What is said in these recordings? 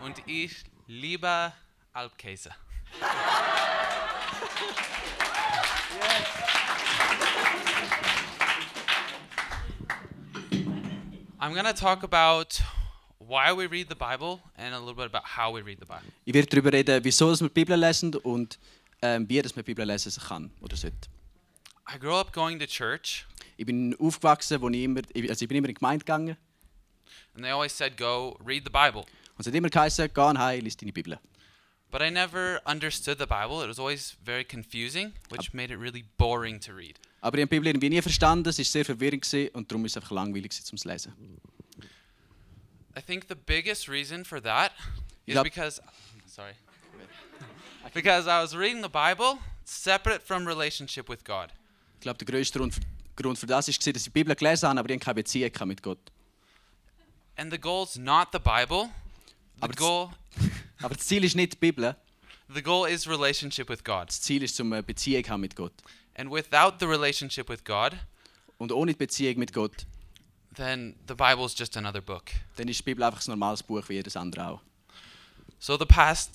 und ich liebe Alpkäse. I'm going to talk about why we read the Bible and a little bit about how we read the Bible. Ich werde darüber reden, wieso dass wir die Bibel lesen und wie dass man die Bibel lesen kann oder sollte. I grew up going to church, Ich bin aufgewachsen, ich bin immer in die Gemeinde gegangen and they always said, go read the Bible. und es hat immer geheißen, geh heim, lies deine Bibel. But I never understood the Bible. It was always very confusing, which made it really boring to read. Aber ich habe die Bibel irgendwie nie verstanden, es war sehr verwirrend und darum war es einfach langweilig zum Lesen. I think the biggest reason for that is Yep. because I was reading the Bible separate from relationship with God. Ich glaube, der grösste Grund für das war, dass ich die Bibel gelesen habe, aber ich keine Beziehung mit Gott. And the goal's not the Bible. Aber das Ziel ist nicht die Bibel, The goal is relationship with God. das Ziel ist, eine Beziehung haben mit Gott. And without the relationship with God, Und ohne die Beziehung mit Gott, then the Bible is just another book. dann ist die Bibel einfach ein normales Buch wie jedes andere auch. So the past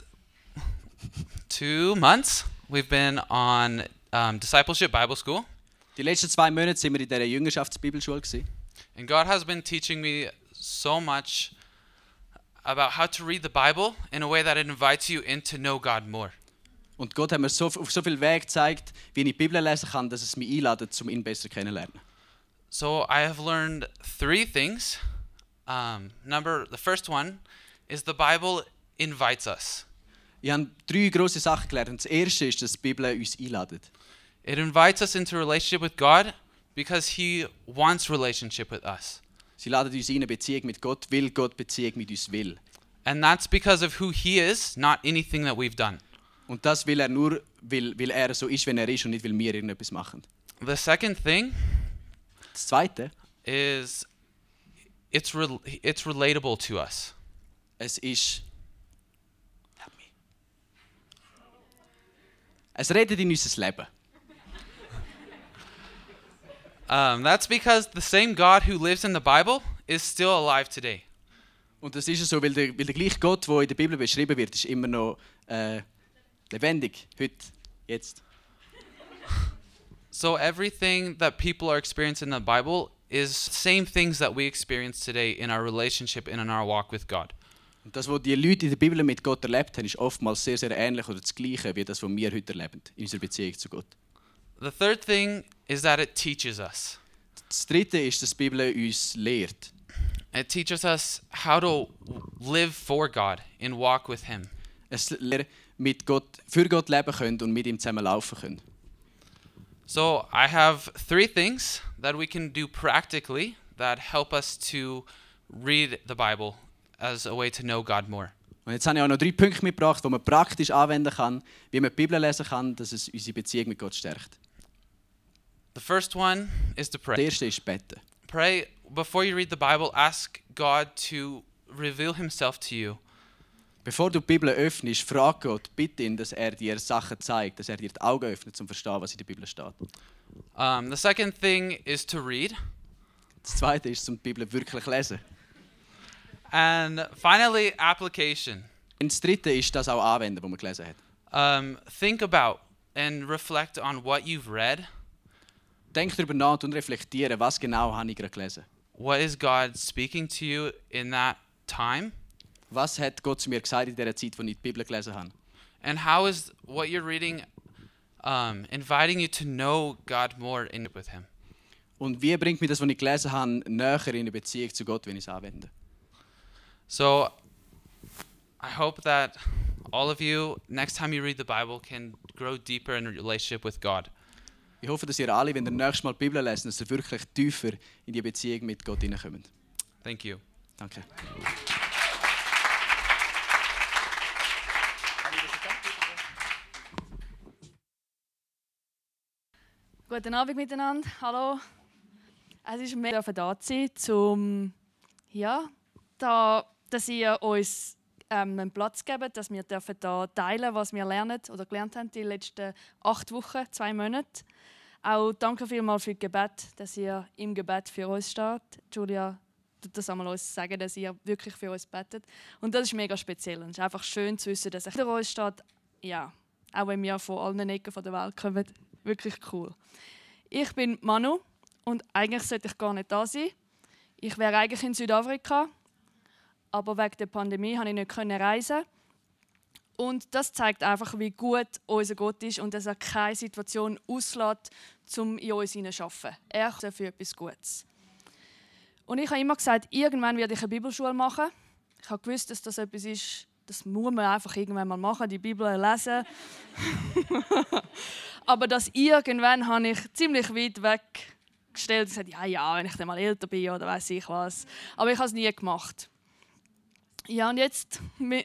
2 months, we've been on Discipleship Bible School. Die letzten 2 Monate sind wir in dieser Jüngerschaftsbibelschule gewesen. And God has been teaching me so much about how to read the Bible in a way that it invites you in to know God more. Und Gott hat mir auf so viel Weg gezeigt, wie ich die Bibel lesen kann, dass es mich einladet, um ihn besser kennenzulernen. So I have learned 3 things. The first one is the Bible invites us. Ich habe 3 grosse Sachen gelernt. Und das erste ist, dass die Bibel uns einladet. It invites us into a relationship with God because He wants relationship with us. Sie ladet uns ein, eine Beziehung mit Gott, weil Gott Beziehung mit uns will. And that's because of who He is, not anything that we've done. Und das will er nur, weil er so ist, wenn er ist und nicht, weil wir irgendetwas machen. The second thing Das zweite, is it's relatable to us. es ist... Es redet in unser Leben. That's because the same God who lives in the Bible is still alive today. Und das ist so, weil der gleiche Gott, der in der Bibel beschrieben wird, ist immer noch lebendig, heute, jetzt. So everything that people are experiencing in the Bible is same things that we experience today in our relationship and in our walk with God. Und das, was die Leute in der Bibel mit Gott erlebt haben, ist oftmals sehr, sehr ähnlich oder das Gleiche, wie das, was wir heute erleben, in unserer Beziehung zu Gott. The third thing is that it teaches us. Das dritte ist, dass die Bibel uns lehrt. It teaches us how to live for God and walk with Him. Es lehrt, für Gott leben können und mit ihm zusammen laufen können. So I have 3 things that we can do practically that help us to read the Bible as a way to know God more. Und jetzt habe ich auch noch 3 Punkte mitgebracht, die man praktisch anwenden kann, wie man die Bibel lesen kann, dass es unsere Beziehung mit Gott stärkt. The first one is to Der pray. erste ist beten. Pray before you read the Bible, ask God to reveal Himself to you. Bevor du die Bibel öffnest, frag Gott, bitte ihn, dass er dir Sachen zeigt, dass er dir die Augen öffnet, um zu verstehen, was in der Bibel steht. The second thing is to read. Das zweite ist, um die Bibel wirklich zu lesen. And finally, application. Und das dritte ist, das auch anwenden, was man gelesen hat. Think about and reflect on what you've read. Denk darüber nach und reflektiere, was genau habe ich gerade gelesen. What is God speaking to you in that time? Was hat Gott zu mir gesagt in der Zeit, als ich die Bibel gelesen habe? And how is what you're reading inviting you to know God more in with Him? Und wie bringt mich das, was ich gelesen habe, näher in eine Beziehung zu Gott, wenn ich es anwende? So, I hope that all of you, next time you read the Bible, can grow deeper in a relationship with God. Ich hoffe, dass ihr alle, wenn ihr nächstes Mal die Bibel lest, dass ihr wirklich tiefer in die Beziehung mit Gott hineinkommt. Thank you. Danke. Guten Abend miteinander. Hallo. Es ist mega da zu sein, dass ihr uns einen Platz gebt, dass wir da teilen, was wir lernen oder gelernt haben die letzten 8 Wochen, 2 Monate. Auch danke vielmals für das Gebet, dass ihr im Gebet für uns steht. Julia, das einmal uns sagen, dass ihr wirklich für uns betet. Und das ist mega speziell. Und es ist einfach schön zu wissen, dass er hinter uns steht. Ja, auch wenn wir von allen Ecken der Welt kommen. Wirklich cool. Ich bin Manu und eigentlich sollte ich gar nicht da sein. Ich wäre eigentlich in Südafrika, aber wegen der Pandemie konnte ich nicht reisen. Und das zeigt einfach, wie gut unser Gott ist und dass er keine Situation auslässt, um in uns hineinzuarbeiten. Er ist für etwas Gutes. Und ich habe immer gesagt, irgendwann werde ich eine Bibelschule machen. Ich habe gewusst, dass das etwas ist, das muss man einfach irgendwann mal machen, die Bibel lesen. Aber das irgendwann habe ich ziemlich weit weggestellt und gesagt, ja, wenn ich dann mal älter bin oder weiß ich was. Aber ich habe es nie gemacht. Ja, und jetzt...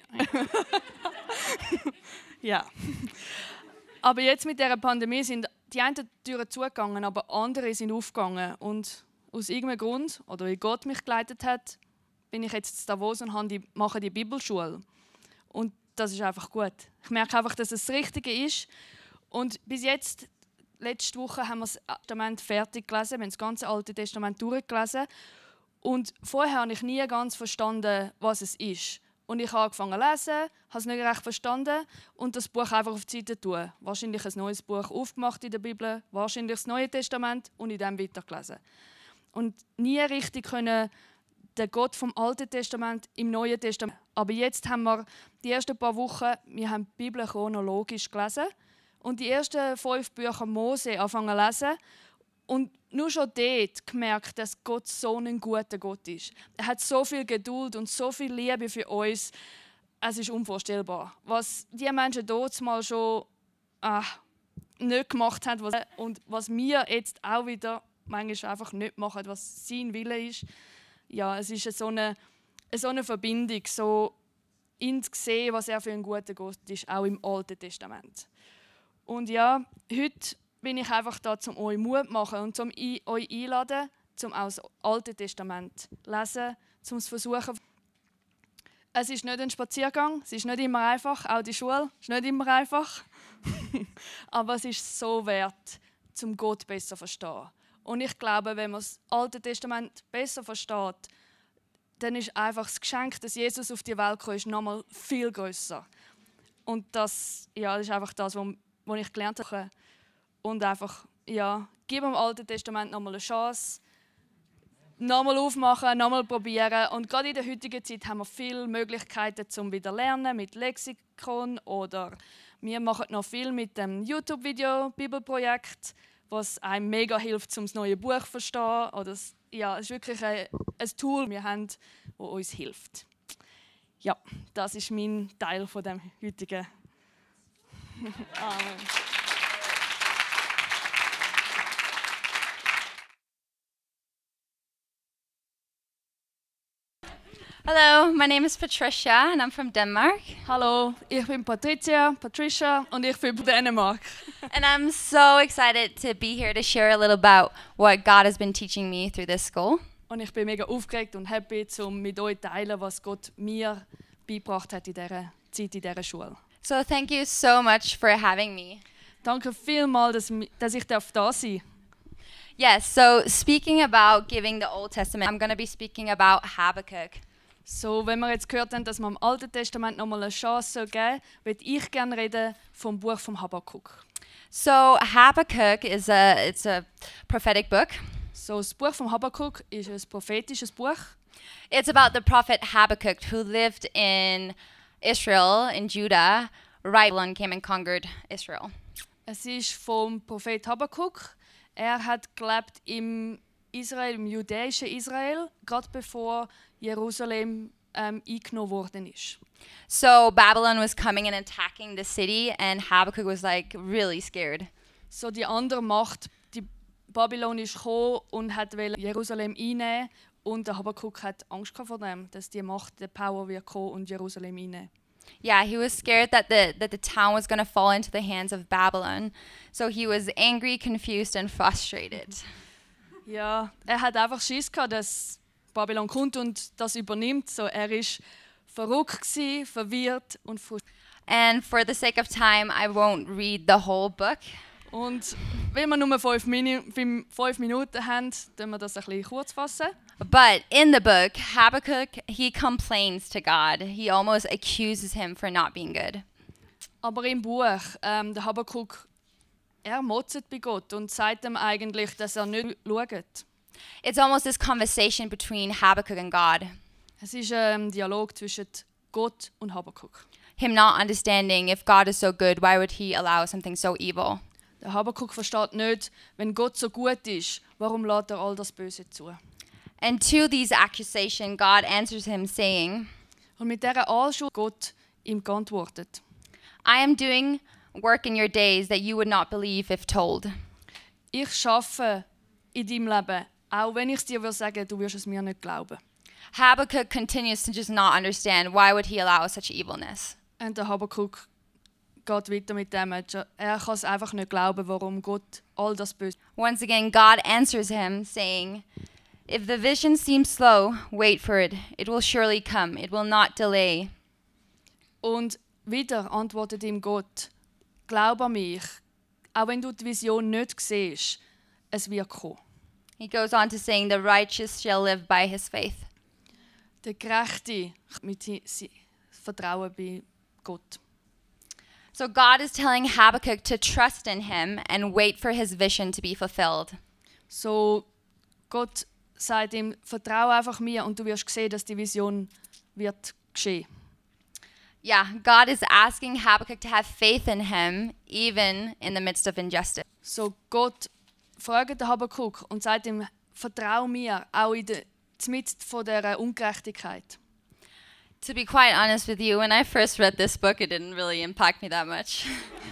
ja. Aber jetzt mit dieser Pandemie sind die einen Türen zugegangen, aber andere sind aufgegangen. Und aus irgendeinem Grund, oder wie Gott mich geleitet hat, bin ich jetzt in Davos und mache die Bibelschule. Und das ist einfach gut. Ich merke einfach, dass es das Richtige ist. Und bis jetzt, letzte Woche, haben wir das Testament fertig gelesen. Wir haben das ganze Alte Testament durchgelesen. Und vorher habe ich nie ganz verstanden, was es ist. Und ich habe angefangen zu lesen, habe es nicht recht verstanden und das Buch einfach auf die Seite tun. Wahrscheinlich ein neues Buch aufgemacht in der Bibel, wahrscheinlich das Neue Testament und in dem weitergelesen. Und nie richtig können den Gott vom Alten Testament im Neuen Testament. Aber jetzt haben wir die ersten paar Wochen, wir haben die Bibel chronologisch gelesen und die ersten 5 Bücher Mose angefangen zu lesen. Und nur schon dort gemerkt, dass Gott so ein guter Gott ist. Er hat so viel Geduld und so viel Liebe für uns. Es ist unvorstellbar. Was die Menschen dort mal schon nicht gemacht haben und was wir jetzt auch wieder manchmal einfach nicht machen, was sein Wille ist. Ja, es ist so eine Verbindung, so ihn zu sehen, was er für ein guter Gott ist, auch im Alten Testament. Und ja, heute bin ich einfach da, um euch Mut zu machen und euch einladen, um auch das Alte Testament zu lesen, um es zu versuchen. Es ist nicht ein Spaziergang, es ist nicht immer einfach, auch die Schule ist nicht immer einfach. Aber es ist so wert, um Gott besser zu verstehen. Und ich glaube, wenn man das Alte Testament besser versteht, dann ist einfach das Geschenk, dass Jesus auf die Welt kam, noch mal viel grösser. Und das ist einfach das, was ich gelernt habe. Und einfach, gib dem Alten Testament nochmal eine Chance. Nochmal aufmachen, nochmal probieren. Und gerade in der heutigen Zeit haben wir viele Möglichkeiten zum wieder lernen mit Lexikon oder wir machen noch viel mit dem YouTube-Video-Bibelprojekt, was einem mega hilft, um das neue Buch zu verstehen. Oder es ist wirklich ein Tool, das wir haben, das uns hilft. Ja, das ist mein Teil von dem heutigen. Amen. Hello, my name is Patricia and I'm from Denmark. Hallo, ich bin Patricia und ich bin von Dänemark. And I'm so excited to be here to share a little about what God has been teaching me through this school. Und ich bin mega aufgeregt und happy, um mit euch zu teilen, was Gott mir beigebracht hat in dieser Zeit, in dieser Schule. So thank you so much for having me. Danke vielmals, dass ich da sein darf. Yes, so speaking about giving the Old Testament, I'm going to be speaking about Habakkuk. So, wenn wir jetzt gehört haben, dass wir im Alten Testament noch mal eine Chance geben, würde ich gerne reden vom Buch vom Habakkuk. So Habakkuk is a prophetic book. So, das Buch vom Habakkuk ist ein prophetisches Buch. It's about the prophet Habakkuk who lived in Israel, in Judah, right when Babylon came and conquered Israel. Es ist vom Prophet Habakkuk. Er hat gelebt im jüdischen Israel, gerade bevor Jerusalem eingenommen worden ist. So Babylon was coming and attacking the city, and Habakkuk was like really scared. So die andere Macht, die Babylon ist gekommen und hat Jerusalem einnehmen und der Habakkuk hat Angst vor dem, dass die Macht, die Power wird kommen und Jerusalem einnehmen. Yeah, he was scared that the town was going to fall into the hands of Babylon. So he was angry, confused and frustrated. Ja, er hat einfach Schiss gehabt, dass Babylon kommt und das übernimmt. So, er ist verrückt gewesen, verwirrt und frustriert. And for the sake of time, I won't read the whole book. Und weil wir nur 5 Minuten haben, können wir das ein bisschen kurz fassen. But in the book, Habakkuk, he complains to God. He almost accuses him for not being good. Aber im Buch, der Habakuk, er motzt bei Gott und sagt ihm eigentlich, dass er nicht schaut. It's almost this conversation between Habakkuk and God. Es ist ein Dialog zwischen Gott und Habakuk. Him not understanding if God is so good, why would he allow something so evil? Der Habakuk versteht nicht, wenn Gott so gut ist, warum lässt er all das Böse zu? And to these accusations, God answers him saying, Und mit dieser Anschuldigung Gott ihm geantwortet. I am doing work in your days that you would not believe if told. Ich schaffe in deinem Leben, auch wenn ich es dir sagen würde, du wirst es mir nicht glauben. Habakkuk continues to just not understand why would he allow such evilness. Und der Habakuk geht weiter mit dem. Er kann es einfach nicht glauben, warum Gott all das Böse. Once again, God answers him saying, if the vision seems slow, wait for it. It will surely come. It will not delay. Und wieder antwortet ihm Gott, glaub an mich, auch wenn du die Vision nicht siehst, es wird kommen. He goes on to saying, the righteous shall live by his faith. Der Gerechte mit Vertrauen bei Gott. So God is telling Habakkuk to trust in him and wait for his vision to be fulfilled. So Gott sagt ihm, vertraue einfach mir und du wirst sehen, dass die Vision wird geschehen. Yeah, God is asking Habakkuk to have faith in him even in the midst of injustice. So Gott fragt den Habakuk und sagt ihm, vertraue mir, auch mitten von dieser Ungerechtigkeit. To be quite honest with you, when I first read this book, it didn't really impact me that much.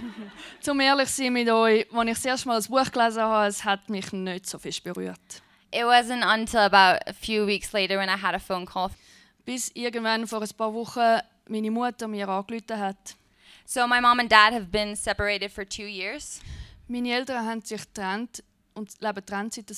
Zum ehrlich sein mit euch, als ich das erste Mal das Buch gelesen habe, es hat mich nicht so fest berührt. It wasn't until about a few weeks later when I had a phone call. Bis irgendwann vor ein paar Wochen meine Mutter mir angerufen hat. So my mom and dad have been separated for 2 years. Meine Eltern haben sich getrennt und leben getrennt seit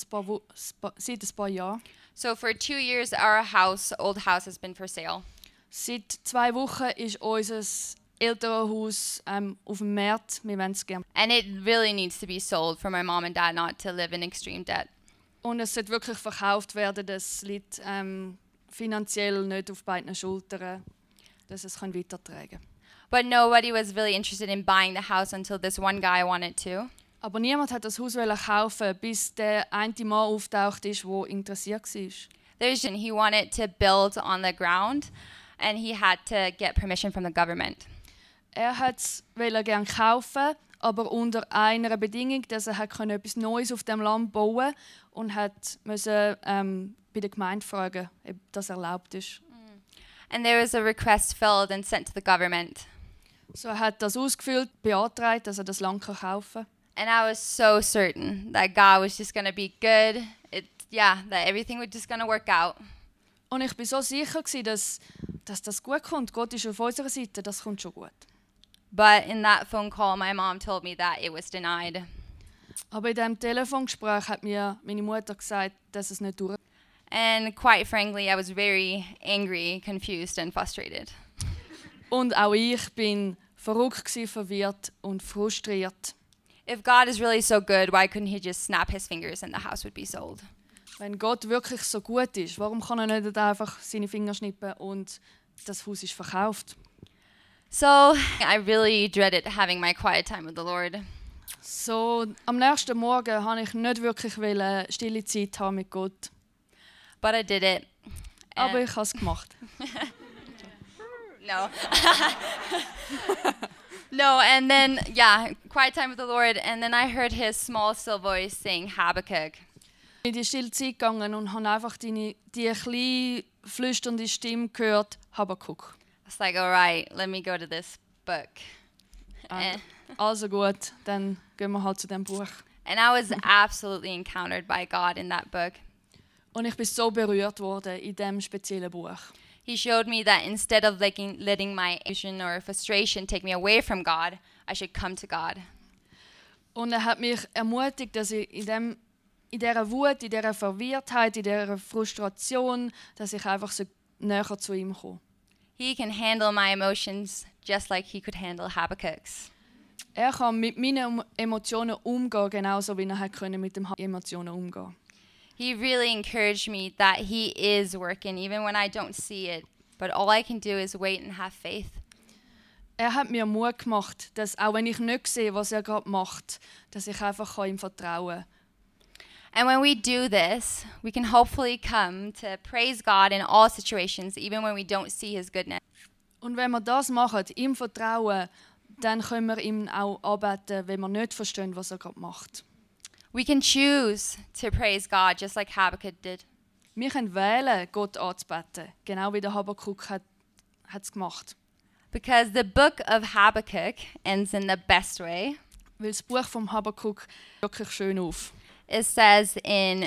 ein paar Jahren. So for 2 years, our old house has been for sale. Seit 2 Wochen ist unser Elternhaus auf dem Markt. Wir wollen es gerne. And it really needs to be sold for my mom and dad not to live in extreme debt. Und es sollte wirklich verkauft werden. Das liegt finanziell nicht auf beiden Schultern, dass es weitertragen kann. But nobody was really interested in buying the house until this one guy wanted to. Aber niemand hat das Haus kaufen, bis der eine Mann auftaucht ist, der interessiert war. He wanted to build on the ground, and he had to get permission from the government. Er wollte gerne kaufen, aber unter einer Bedingung, dass er etwas Neues auf dem Land bauen und musste bei der Gemeinde fragen, ob das erlaubt ist. And there was a request filled and sent to the government. So er hat das ausgefüllt, beantragt, dass er das Land kaufen kann. And I was so certain that God was just going to be good. That everything was just going to work out. Und ich war so sicher, dass das gut kommt. Gott ist auf unserer Seite, das kommt schon gut. But in that phone call, my mom told me that it was denied. Aber in diesem Telefongespräch hat mir meine Mutter gesagt, dass es nicht durch. And quite frankly, I was very angry, confused, and frustrated. Und auch ich bin verrückt, verwirrt und frustriert. If God is really so good, why couldn't he just snap his fingers and the house would be sold? Wenn Gott wirklich so gut ist, warum kann er nicht einfach seine Finger schnippen und das Haus ist verkauft? So I really dreaded having my quiet time with the Lord. So, am nächsten Morgen wollte ich nicht wirklich stille Zeit haben mit Gott. But I did it. Aber ich habe es gemacht. No. No, and then, quiet time with the Lord, and then I heard his small, still voice saying, Habakkuk. Ich bin in die stille Zeit gegangen und habe einfach die kleine, flüsternde Stimme gehört, Habakuk. I was like, all right, let me go to this book. Also gut, dann gehen wir halt zu dem Buch. And I was absolutely encountered by God in that book. Und ich bin so berührt worden in diesem speziellen Buch. He showed me that instead of letting my aggression or frustration take me away from God, I should come to God. Und er hat mich ermutigt, dass ich in dieser Wut, in dieser Verwirrtheit, in dieser Frustration, dass ich einfach so näher zu ihm komme. He can handle my emotions just like he could handle Habakkuk's. Er kann mit meinen Emotionen umgehen, genauso wie er mit den Emotionen umgehen. he really encouraged me that he is working, even when I don't see it. But all I can do is wait and have faith. Er hat mir Mut gemacht, dass auch wenn ich nicht sehe, was er gerade macht, dass ich einfach ihm vertrauen kann. And when we do this, we can hopefully come to praise God in all situations, even when we don't see his goodness. Und wenn wir das machen, ihm vertrauen, dann können wir ihm auch anbeten, wenn wir nicht verstehen, was er gerade macht. We can choose to praise God just like Habakkuk did. Wir können wählen, Gott anzubeten, genau wie der Habakuk hat es gemacht. Because the book of Habakkuk ends in the best way. Weil das Buch vom Habakuk wirklich schön auf. It says in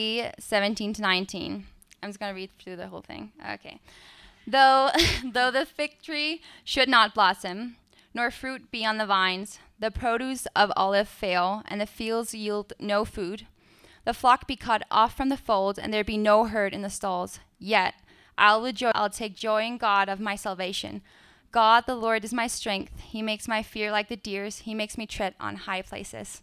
3:17-19. I'm just going to read through the whole thing. Okay. Though the fig tree should not blossom, nor fruit be on the vines, the produce of olive fail, and the fields yield no food, the flock be cut off from the fold, and there be no herd in the stalls, yet I'll take joy in God of my salvation. God, the Lord, is my strength. He makes my fear like the deer's. He makes me tread on high places.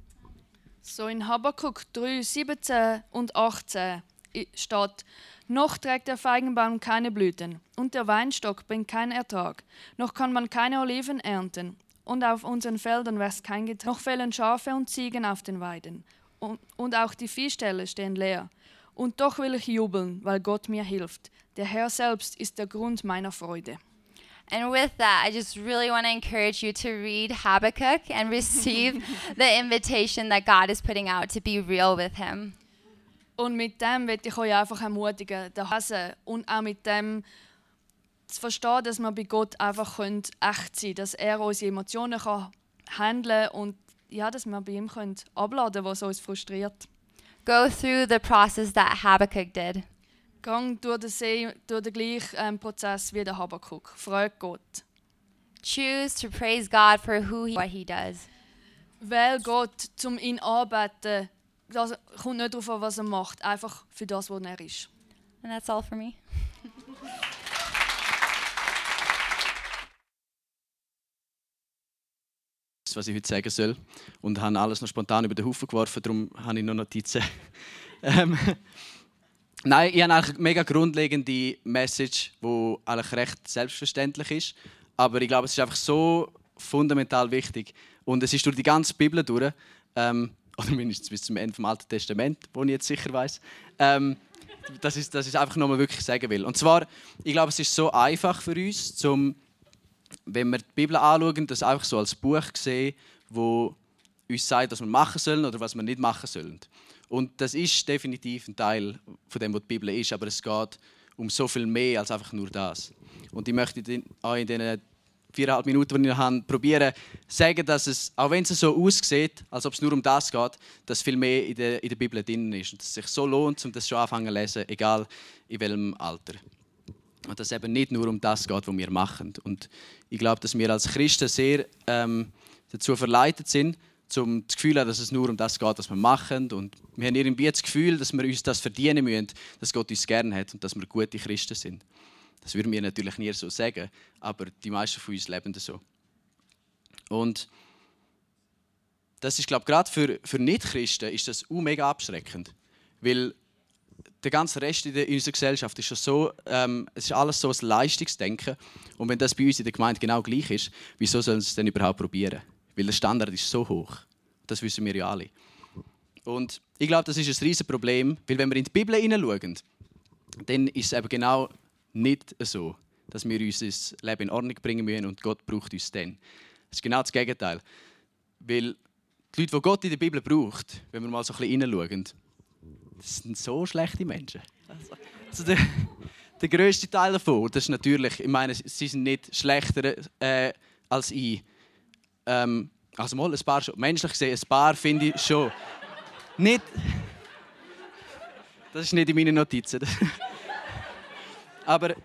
So in Habakuk 3, 17 und 18 steht: Noch trägt der Feigenbaum keine Blüten und der Weinstock bringt keinen Ertrag. Noch kann man keine Oliven ernten und auf unseren Feldern wächst kein Getreide. Noch fehlen Schafe und Ziegen auf den Weiden und auch die Viehställe stehen leer. Und doch will ich jubeln, weil Gott mir hilft. Der Herr selbst ist der Grund meiner Freude. And with that, I just really want to encourage you to read Habakkuk and receive the invitation that God is putting out to be real with him. Und mit dem möchte ich euch einfach ermutigen, das lesen und auch mit dem zu verstehen, dass wir bei Gott einfach echt sein können, dass er unsere Emotionen handeln kann und ja, dass wir bei ihm abladen können, was uns frustriert. Go through the process that Habakkuk did. Gang durch den gleichen Prozess wie der Habakuk. Frag Gott. Choose to praise God for what he does. Wähl Gott, um ihn anzubeten. Das kommt nicht darauf an, was er macht, einfach für das, was er ist. And that's all for me. Was ich heute sagen soll. Und habe alles noch spontan über den Haufen geworfen, darum habe ich noch Notizen. Nein, ich habe eigentlich eine mega grundlegende Message, die eigentlich recht selbstverständlich ist. Aber ich glaube, es ist einfach so fundamental wichtig. Und es ist durch die ganze Bibel durch, oder mindestens bis zum Ende des Alten Testaments, wo ich jetzt sicher weiss, dass ich einfach nochmal wirklich sagen will. Und zwar, ich glaube, es ist so einfach für uns, wenn wir die Bibel anschauen, das einfach so als Buch sehen, wo uns sagt, was wir machen sollen oder was wir nicht machen sollen. Und das ist definitiv ein Teil von dem, was die Bibel ist, aber es geht um so viel mehr als einfach nur das. Und ich möchte auch in diesen 4,5 Minuten, die ich noch habe, probieren sagen, dass es, auch wenn es so aussieht, als ob es nur um das geht, dass viel mehr in der Bibel drin ist. Und dass es sich so lohnt, um das schon anfangen zu lesen, egal in welchem Alter. Und dass es eben nicht nur um das geht, was wir machen. Und ich glaube, dass wir als Christen sehr dazu verleitet sind, das Gefühl haben, dass es nur um das geht, was wir machen. Und wir haben irgendwie das Gefühl, dass wir uns das verdienen müssen, dass Gott uns gerne hat und dass wir gute Christen sind. Das würden wir natürlich nie so sagen, aber die meisten von uns leben das so. Und das ist, glaube ich, gerade für Nicht-Christen ist das mega abschreckend. Weil der ganze Rest in unserer Gesellschaft ist schon so, es ist alles so ein Leistungsdenken. Und wenn das bei uns in der Gemeinde genau gleich ist, wieso sollen sie es denn überhaupt probieren? Weil der Standard ist so hoch. Das wissen wir ja alle. Und ich glaube, das ist ein riesiges Problem, weil wenn wir in die Bibel hineinschauen, dann ist es eben genau nicht so, dass wir unser Leben in Ordnung bringen müssen und Gott braucht uns dann. Das ist genau das Gegenteil. Weil die Leute, die Gott in der Bibel braucht, wenn wir mal so ein bisschen hineinschauen, das sind so schlechte Menschen. Also der grösste Teil davon, das ist natürlich, ich meine, sie sind nicht schlechter als ich. Also mal ein paar schon. Menschlich gesehen, ein paar finde ich schon. Nicht. Das ist nicht in meinen Notizen. Aber.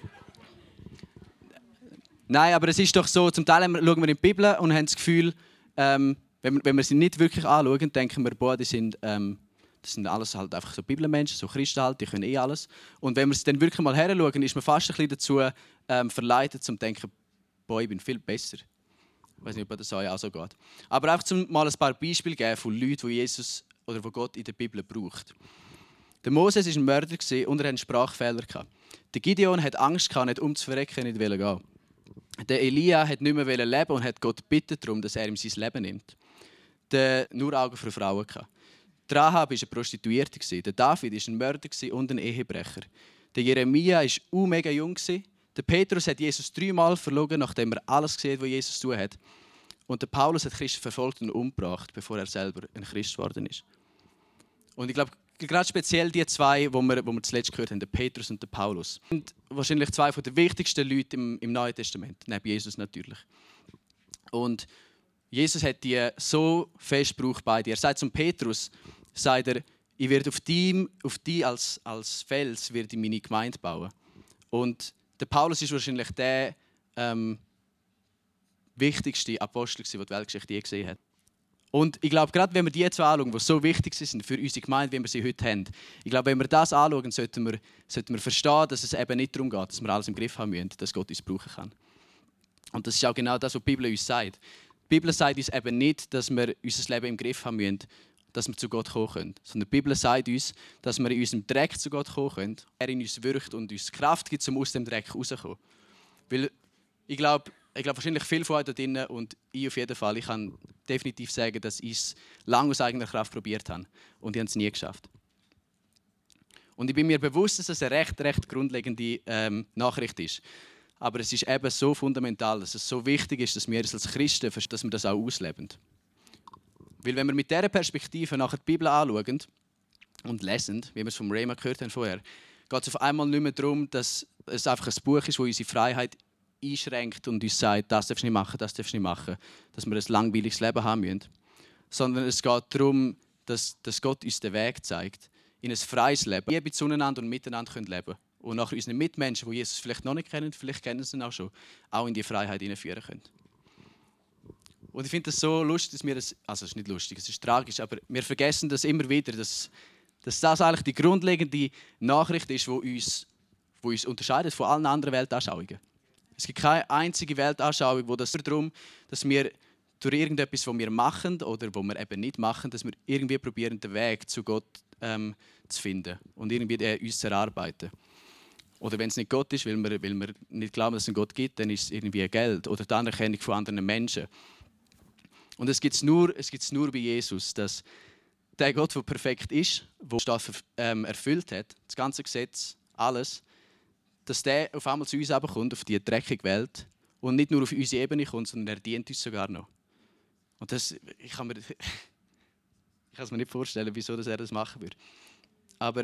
Nein, aber es ist doch so, zum Teil schauen wir in die Bibel und haben das Gefühl, wenn wir sie nicht wirklich anschauen, denken wir, boah, das sind alles halt einfach so Bibelmenschen, so Christen halt, die können eh alles. Und wenn wir es dann wirklich mal heranschauen, ist man fast ein bisschen dazu verleitet, zu denken, boah, ich bin viel besser. Ich weiß nicht, ob das euch auch so geht. Aber einfach mal ein paar Beispiele geben von Leuten, die Jesus oder wo Gott in der Bibel braucht. Der Moses war ein Mörder und er hatte einen Sprachfehler. Der Gideon hatte Angst, nicht umzuverrecken, nicht gehen. Der Elia wollte nicht mehr leben und hat Gott gebeten darum, dass er ihm sein Leben nimmt. Der nur Augen für Frauen. Der Rahab war eine Prostituierte. Der David war ein Mörder und ein Ehebrecher. Der Jeremia war mega jung. Der Petrus hat Jesus 3-mal verlogen, nachdem er alles gesehen hat, was Jesus zu tun hat. Und der Paulus hat Christen verfolgt und umgebracht, bevor er selber ein Christ geworden ist. Und ich glaube, gerade speziell die zwei, wo wir zuletzt gehört haben, der Petrus und der Paulus, sind wahrscheinlich zwei der wichtigsten Leute im Neuen Testament, neben Jesus natürlich. Und Jesus hat die so fest gebraucht bei dir. Er sagt zum Petrus, sagt er, ich werde auf dich als Fels werde ich meine Gemeinde bauen. Und der Paulus ist wahrscheinlich der wichtigste Apostel, den die Weltgeschichte je gesehen hat. Und ich glaube, gerade wenn wir die zwei anschauen, die so wichtig sind für unsere Gemeinde, wie wir sie heute haben, ich glaube, wenn wir das anschauen, sollten wir verstehen, dass es eben nicht darum geht, dass wir alles im Griff haben müssen, dass Gott uns brauchen kann. Und das ist auch genau das, was die Bibel uns sagt. Die Bibel sagt uns eben nicht, dass wir unser Leben im Griff haben müssen, dass wir zu Gott kommen können. Sondern die Bibel sagt uns, dass wir in unserem Dreck zu Gott kommen können. Er in uns wirkt und uns Kraft gibt, um aus dem Dreck rauszukommen. Weil ich glaube wahrscheinlich viele von euch da drinnen und ich auf jeden Fall, ich kann definitiv sagen, dass ich es lange aus eigener Kraft probiert habe. Und ich habe es nie geschafft. Und ich bin mir bewusst, dass es eine recht grundlegende Nachricht ist. Aber es ist eben so fundamental, dass es so wichtig ist, dass wir als Christen dass wir das auch ausleben. Weil wenn wir mit dieser Perspektive nachher die Bibel anschauen und lesen, wie wir es vom Rema gehört haben vorher, geht es auf einmal nicht mehr darum, dass es einfach ein Buch ist, das unsere Freiheit einschränkt und uns sagt, das darfst du nicht machen, das darfst du nicht machen, dass wir ein langweiliges Leben haben müssen. Sondern es geht darum, dass Gott uns den Weg zeigt, in ein freies Leben, Liebe zueinander und miteinander leben können. Und nachher unseren Mitmenschen, die Jesus vielleicht noch nicht kennen, vielleicht kennen sie ihn auch schon, auch in die Freiheit hineinführen können. Und ich finde das so lustig, dass wir das, also es ist nicht lustig, es ist tragisch, aber wir vergessen das immer wieder, dass das eigentlich die grundlegende Nachricht ist, die uns unterscheidet von allen anderen Weltanschauungen. Es gibt keine einzige Weltanschauung, wo das darum, dass wir durch irgendetwas, was wir machen oder was wir eben nicht machen, dass wir irgendwie probieren, den Weg zu Gott zu finden und irgendwie uns zu erarbeiten. Oder wenn es nicht Gott ist, weil wir nicht glauben, dass es einen Gott gibt, dann ist es irgendwie Geld oder die Anerkennung von anderen Menschen. Und es gibt es nur bei Jesus, dass der Gott, der perfekt ist, der die Stadt erfüllt hat, das ganze Gesetz, alles, dass der auf einmal zu uns kommt, auf diese dreckige Welt und nicht nur auf unsere Ebene kommt, sondern er dient uns sogar noch. Und das, ich kann es mir nicht vorstellen, wieso er das machen würde. Aber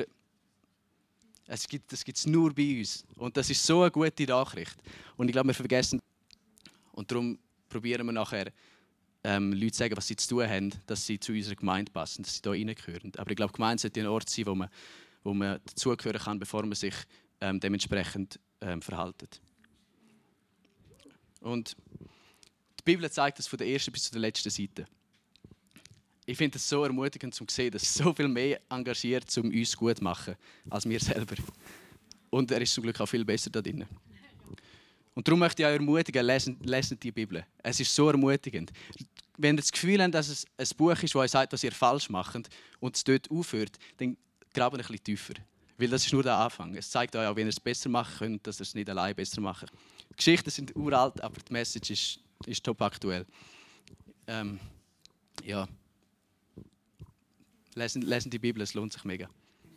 das gibt es nur bei uns. Und das ist so eine gute Nachricht. Und ich glaube, wir vergessen. Und darum probieren wir nachher, Leute zu sagen, was sie zu tun haben, dass sie zu unserer Gemeinde passen, dass sie hier reingehören. Aber ich glaube, die Gemeinde sollte ein Ort sein, wo man dazugehören kann, bevor man sich dementsprechend verhält. Und die Bibel zeigt das von der ersten bis zur letzten Seite. Ich finde es so ermutigend zu sehen, dass so viel mehr engagiert, um uns gut zu machen, als wir selber. Und er ist zum Glück auch viel besser da drin. Und darum möchte ich euch ermutigen, lesen die Bibel. Es ist so ermutigend. Wenn ihr das Gefühl habt, dass es ein Buch ist, das euch sagt, was ihr falsch macht und es dort aufhört, dann grabt ein bisschen tiefer. Weil das ist nur der Anfang. Es zeigt euch auch, wenn ihr es besser machen könnt, dass ihr es nicht allein besser macht. Die Geschichten sind uralt, aber die Message ist top aktuell. Ja. Lesen die Bibel, es lohnt sich mega.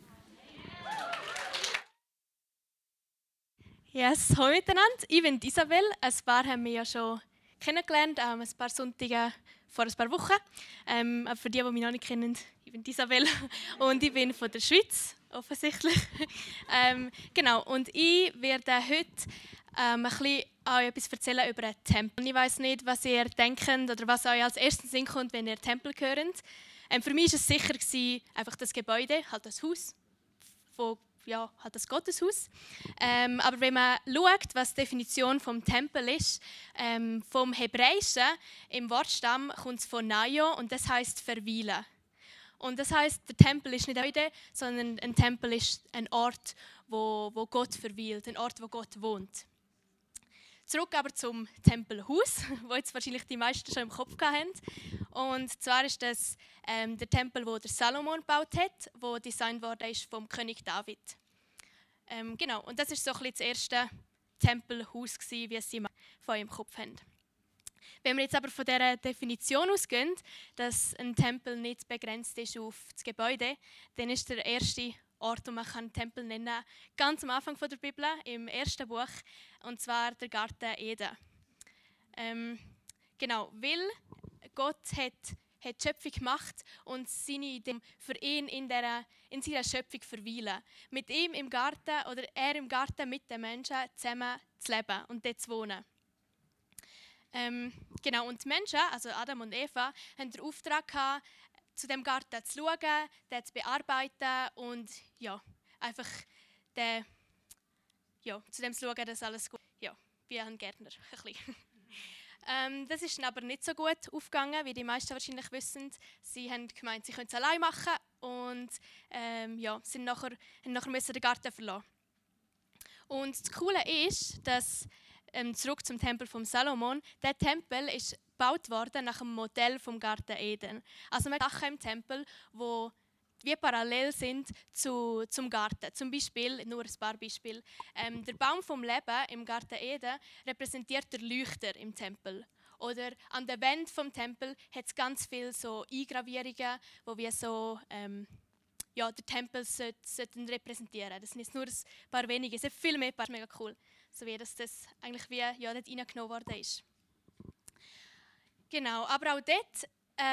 Yes, hallo miteinander. Ich bin Isabel. Ein paar haben wir ja schon kennengelernt, ein paar Sonntage vor ein paar Wochen. Aber für die mich noch nicht kennen, ich bin Isabel und ich bin von der Schweiz, offensichtlich. Genau, und ich werde heute ein bisschen euch etwas erzählen über einen Tempel. Ich weiß nicht, was ihr denkt oder was euch als erstes Sinn kommt, wenn ihr Tempel hört. Für mich war es sicher einfach das Gebäude, halt das Haus, halt das Gotteshaus. Aber wenn man schaut, was die Definition vom Tempel ist, vom Hebräischen im Wortstamm kommt es von Naio und das heißt verweilen. Und das heißt, der Tempel ist nicht ein Gebäude, sondern ein Tempel ist ein Ort, wo Gott verweilt, ein Ort, wo Gott wohnt. Zurück aber zum Tempelhaus, wo jetzt wahrscheinlich die meisten schon im Kopf hatten. Und zwar ist das der Tempel, wo der Salomon gebaut hat, wo designt worden ist vom König David. Genau, und das ist so ein bisschen das erste Tempelhaus gewesen, wie es sie von im Kopf haben. Wenn wir jetzt aber von dieser Definition ausgehen, dass ein Tempel nicht begrenzt ist auf das Gebäude, dann ist der erste Ort, wo man einen Tempel nennen kann, ganz am Anfang der Bibel, im ersten Buch, und zwar der Garten Eden. Genau, weil Gott hat die Schöpfung gemacht und seine Idee für ihn in seiner Schöpfung verweilen. Mit ihm im Garten oder er im Garten mit den Menschen zusammen zu leben und dort zu wohnen. Genau, und die Menschen, also Adam und Eva, haben den Auftrag gehabt, zu dem Garten zu schauen, den zu bearbeiten und ja, einfach zu dem zu schauen, dass alles gut ist. Ja, wie ein Gärtner. Das ist dann aber nicht so gut aufgegangen, wie die meisten wahrscheinlich wissen. Sie haben gemeint, sie können es allein machen und haben nachher den Garten verlassen. Und das Coole ist, dass zurück zum Tempel von Salomon, der Tempel ist gebaut worden nach dem Modell vom Garten Eden. Also man hat Sachen im Tempel, wo wie parallel sind zum Garten. Zum Beispiel, nur ein paar Beispiele. Der Baum vom Leben im Garten Eden repräsentiert den Leuchter im Tempel. Oder an der Wand vom Tempel hat es ganz viele so Eingravierungen, wo wir so den Tempel sollten repräsentieren. Das sind jetzt nur ein paar wenige, es sind viel mehr, das ist mega cool. So wie das eigentlich wie dort reingenommen worden ist. Genau, aber auch dort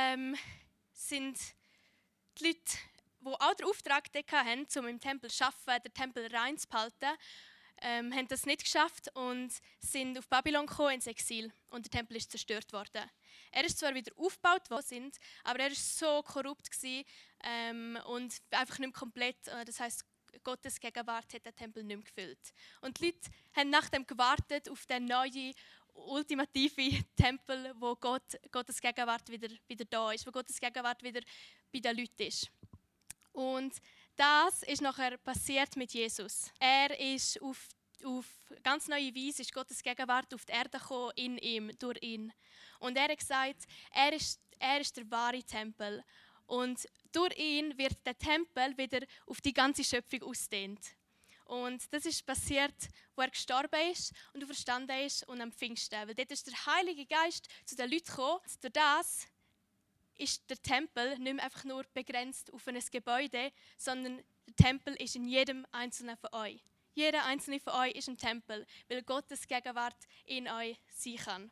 sind die Leute, die auch den Auftrag hatten, um im Tempel zu arbeiten, den Tempel rein zu behalten, haben das nicht geschafft und sind auf Babylon gekommen, ins Exil. Und der Tempel ist zerstört worden. Er ist zwar wieder aufgebaut worden, aber er war so korrupt und einfach nicht mehr komplett. Das heisst, Gottes Gegenwart hat den Tempel nicht mehr gefüllt. Und die Leute haben nach dem gewartet auf den neuen, ultimative Tempel, wo Gottes Gegenwart wieder da ist, wo Gottes Gegenwart wieder bei den Leuten ist. Und das ist nachher passiert mit Jesus. Er ist auf ganz neue Weise ist Gottes Gegenwart auf die Erde gekommen, in ihm, durch ihn. Und er hat gesagt, er ist der wahre Tempel. Und durch ihn wird der Tempel wieder auf die ganze Schöpfung ausgedehnt. Und das ist passiert, wo er gestorben ist und verstanden ist und am Pfingsten. Weil dort ist der Heilige Geist zu den Leuten gekommen. Durch das ist der Tempel nicht mehr einfach nur begrenzt auf ein Gebäude, sondern der Tempel ist in jedem Einzelnen von euch. Jeder einzelne von euch ist ein Tempel, weil Gottes Gegenwart in euch sein kann.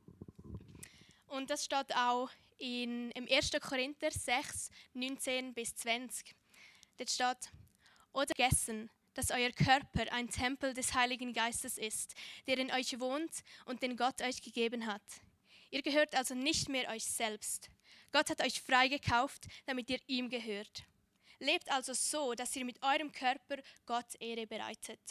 Und das steht auch im 1. Korinther 6, 19 bis 20. Dort steht, oder vergessen, dass euer Körper ein Tempel des Heiligen Geistes ist, der in euch wohnt und den Gott euch gegeben hat. Ihr gehört also nicht mehr euch selbst. Gott hat euch freigekauft, damit ihr ihm gehört. Lebt also so, dass ihr mit eurem Körper Gott Ehre bereitet.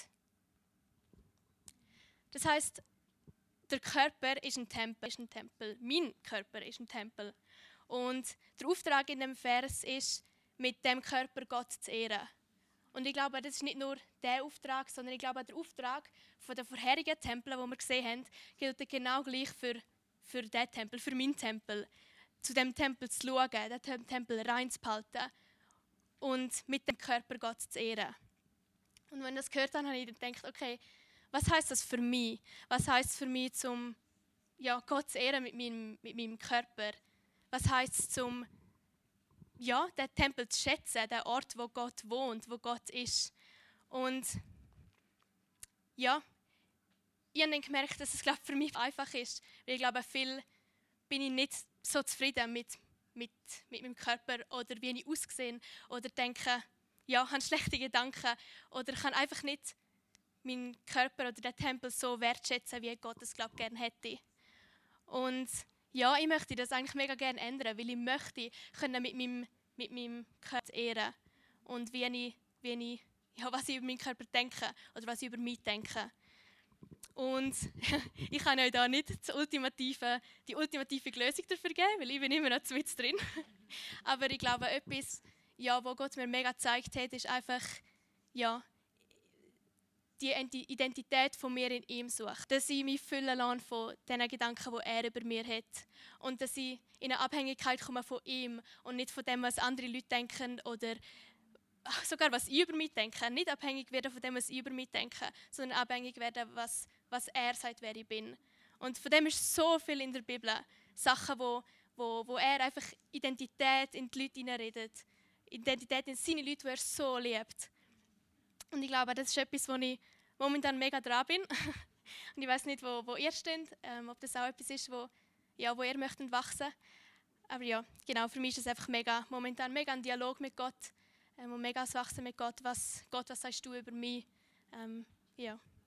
Das heißt, der Körper ist ein Tempel. Mein Körper ist ein Tempel. Und der Auftrag in dem Vers ist, mit dem Körper Gott zu ehren. Und ich glaube, das ist nicht nur der Auftrag, sondern ich glaube, der Auftrag von den vorherigen Tempeln, die wir gesehen haben, gilt genau gleich für diesen Tempel, für meinen Tempel. Zu dem Tempel zu schauen, den Tempel rein zu behalten und mit dem Körper Gott zu ehren. Und wenn ich das gehört habe, habe ich gedacht, okay, was heisst das für mich? Was heisst es für mich, Gott zu ehren mit meinem Körper? Was heisst es, den Tempel zu schätzen, den Ort, wo Gott wohnt, wo Gott ist? Und ja, ich habe dann gemerkt, dass es für mich einfach ist. Weil ich glaube, viel bin ich nicht so zufrieden mit meinem Körper oder wie ich aussehe oder denke, habe schlechte Gedanken oder kann einfach nicht meinen Körper oder den Tempel so wertschätzen, wie Gott es gerne hätte. Und ja, ich möchte das eigentlich mega gerne ändern, weil ich möchte können mit meinem Körper ehren und was ich über meinen Körper denke oder was ich über mich denke. Und ich kann euch da nicht die ultimative Lösung dafür geben, weil ich bin immer noch zu weit drin. Aber ich glaube, etwas, was Gott mir mega gezeigt hat, ist einfach, die Identität von mir in ihm suche. Dass ich mich füllen lasse von den Gedanken, die er über mir hat. Und dass ich in eine Abhängigkeit komme von ihm und nicht von dem, was andere Leute denken oder sogar was ich über mich denke. Nicht abhängig werden von dem, was ich über mich denke, sondern abhängig werden, was er sagt, wer ich bin. Und von dem ist so viel in der Bibel. Sachen, wo er einfach Identität in die Leute hineinredet. Identität in seine Leute, die er so liebt. Und ich glaube, das ist etwas, wo ich momentan mega dran bin. Und ich weiß nicht, wo ihr steht, ob das auch etwas ist, wo ihr möchtet wachsen. Aber ja, genau, für mich ist es einfach momentan mega ein Dialog mit Gott und mega das Wachsen mit Gott. Was sagst du über mich? Ja.